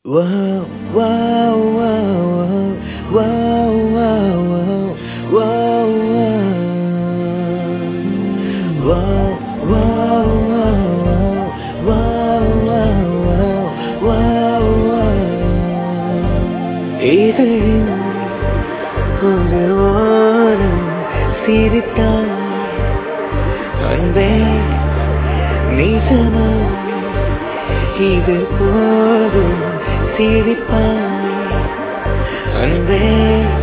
Wow, wow, wow, wow, wow, wow, wow, wow, wow, wow, wow. இதழின் ஒரு ஓரம் சிரித்தாய் அன்பே நிஜமா இது போதும் சிரிப்பாய் அன்பே